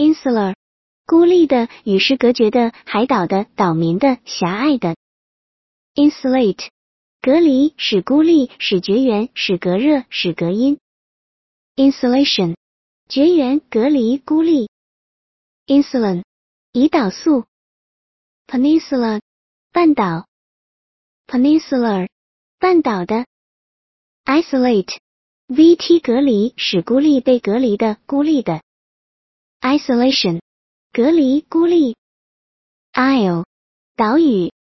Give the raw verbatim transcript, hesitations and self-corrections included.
insular， 孤立的，与世隔绝的，海岛的，岛民的，狭隘的。insulate， 隔离，使孤立，使绝缘，使隔热，使隔音。insulation， 绝缘，隔离，孤立。insulin， 胰岛素。peninsula， 半岛。peninsular， 半岛的。isolate， V T 隔离，使孤立，被隔离的，孤立的。isolation， 隔离，孤立。isle， 岛屿。